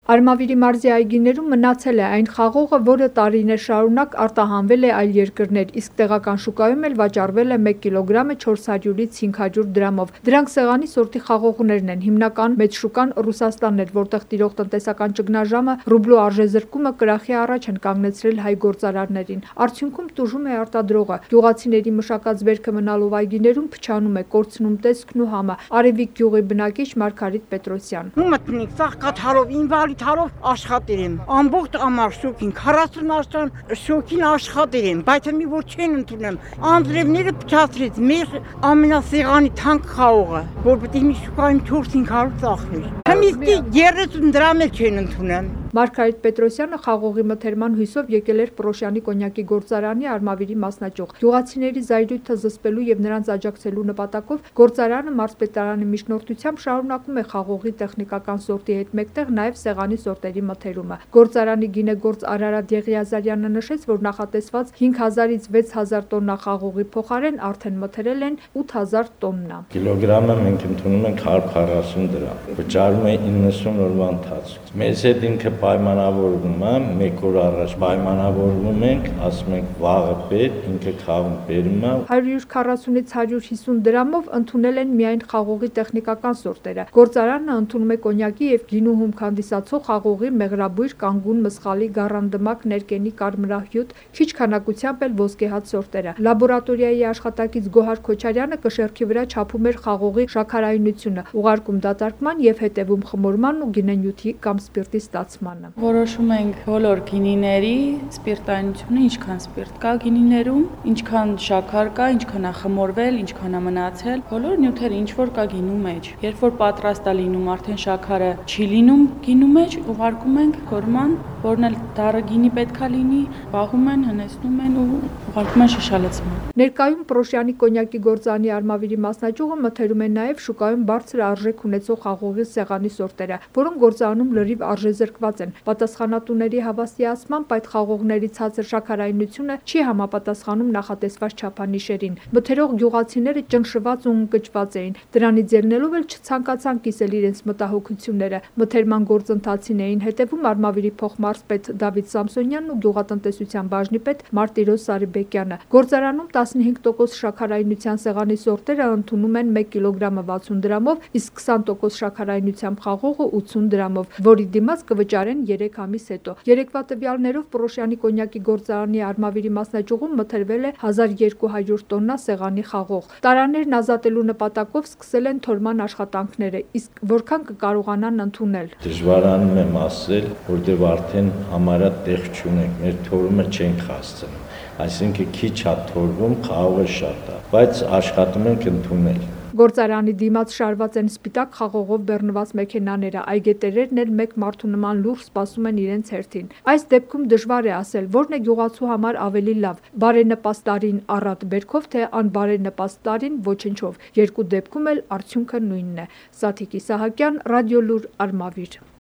Արմավիրի մարզի այգիներում մնացել է այն խաղողը, որը տարիներ շարունակ արտահանվել է այլ երկրներ, իսկ տեղական շուկայում էլ վաճառվել է 1 կիլոգրամը 400-ից 500 դրամով։ Դրանք սեղանի սորտի խաղողներն են, հիմնական մեծ շուկան Ռուսաստանն էր, որտեղ տիրող տնտեսական ճգնաժամը, ռուբլու արժեզրկումը կրախի առաջ են կանգնեցրել հայ գործարարներին։ Արդյունքում տուժում է արտադրողը։ Գյուղացիների մշակած բերքը մնալով այգիներում փչանում է, կորցնում տեսքն ու համը։ Արևիկ գյուղի բնակիչ Մարգարիտ Պետրոսյան. Թարով աշխատել եմ, ամբողջ ամառ շոկին, 40 աշտան շոկին աշխատել եմ, բայց մի որ չեն ընդունում, անձրևները փչացրեց մեր ամենասեղանի թանկ խաղողը, որ պետք է մի շուկայում 4-500 ծախվի։ Հմիստի 30 դրամ էլ չեն ընդունում։ Մարգարիտ Պետրոսյանը խաղողի մթերման հույսով եկել էր Պրոշյանի կոնյակի գործարանի Արմավիրի մասնաճյուղ։ Գյուղացիների զայրույթը զսպելու եւ նրանց աջակցելու նպատակով գործարանը մարզպետարանի միջնորդությամբ շարունակում է խաղողի տեխնիկական սորտի հետ մեկտեղ նաեւ սեղանի սորտերի մթերումը։ Գործարանի գինեգործ Արարատ Եղիազարյանը նշեց, որ նախատեսված 5000-ից 6000 տոննա խաղողի փոխարեն արդեն մթերել են 8000 տոննա։ Կիլոգրամը մենք ընդունում ենք 140 դրամ, վճարում է 90 օրվա ընթացքում։ Մեզ հետ ինքը պայմանավորվում է, 1 օր առաջ պայմանավորվում ենք, ասում ենք վաղը պետ, ինքը խաղում բերում է։ 140-ից 150 դրամով ընդունել են միայն խաղողի տեխնիկական սորտերը։ Գործարանը ընդունում է կոնյակի եւ գինու հում հանդիսացող խաղողի մեղրաբույր, կանգուն, մսխալի, գառանդմակ, ներկենի, կարմրահյութ, քիչ քանակությամբ էլ ոսկեհաց սորտերը։ Լաբորատորիայի աշխատակից Գոհար Քոչարյանը կշեռքի վրա չափում էր խաղողի շաքարայնությունը, ուղարկում դատարկման եւ հետեւում խմորման ու գինենյութի կամ սպիրտի ստացմանը։ Որոշում ենք բոլոր գինիների սպիրտայնությունը, ինչքան սպիրտ կա գինիներում, ինչքան շաքար կա, ինչքան է խմորվել, ինչքան է մնացել, բոլոր նյութերը ինչ որ կա գինու մեջ։ Երբ որ պատրաստ է լինում, արդեն շաքարը չի լինում գինու մեջ, ուղարկում ենք խորման, որն էլ դառը գինի պետքա լինի, պահում են, հնեցնում են ու ուղարկում են շշալցման։ Ներկայում Պրոշյանի կոնյակի գործարանի Արմավիրի մասնաճյուղը մթերում է նաև շուկայում բարձր արժեք ունեցող խաղողի սեղանի սորտերը, որոնք գործարանում լրիվ արժեզրկված են։ Պատասխանատուների հավաստիացմամբ այդ խաղողների ցածր շաքարայնությունը չի համապատասխանում նախատեսված չափանիշերին։ Մթերող գյուղացիները ճնշված ու ընկճված էին։ Դրանից ելնելով էլ չցանկացան կիսել իրենց մտահոգությունները։ Մթերման գործընթացին էին հետևում Արմավիրի փոխմարզպետ Դավիթ Սամսոնյանն ու գյուղատնտեսության բաժնի պետ Մարտիրոս Սարիբեկյանը։ Գործարանում 15% շաքարայնության սեղանի սորտերը ընդունում են 1 կիլոգրամը 60 դրամով, իսկ 20% շաքարայնությամբ խաղողը 80 դրամով, որի դիմաց կվճարեն 3 ամիս հետո։ Երեկվա տվյալներով Պրոշյանի կոնյակի գործարանի Արմավիրի մասնաճյուղում մթերվել է 1200 տոննա սեղանի խաղող։ Տարաներն ազատելու նպատակով սկսել են թորման աշխատանքները, իսկ որքան կկարողանան ընդունել։ Դժվարանում եմ ասել, որտեղ արդեն համարյա տեղ չունենք, մեր թորումը չենք հասցնում։ Այսինքն քիչ է թորվում, խաղողը շատ է, բայց աշխատում ենք ընդունել։ Գործարանի դիմաց շարված են սպիտակ խաղողով բեռնված մեքենաները, այգետերերն էլ մեկ մարդու նման լուրջ սպասում են իրենց հերթին։ Այս դեպքում դժվար է ասել, որն է գյուղացու համար ավելի լավ՝ բարենպաստ տարին առատ բերքով, թե անբարենպաստ տարին ոչնչով։ Երկու դեպքում էլ արդյունքը նույնն է։ Սաթիկ Իսահակյան, Ռադիոլուր, Արմավիր։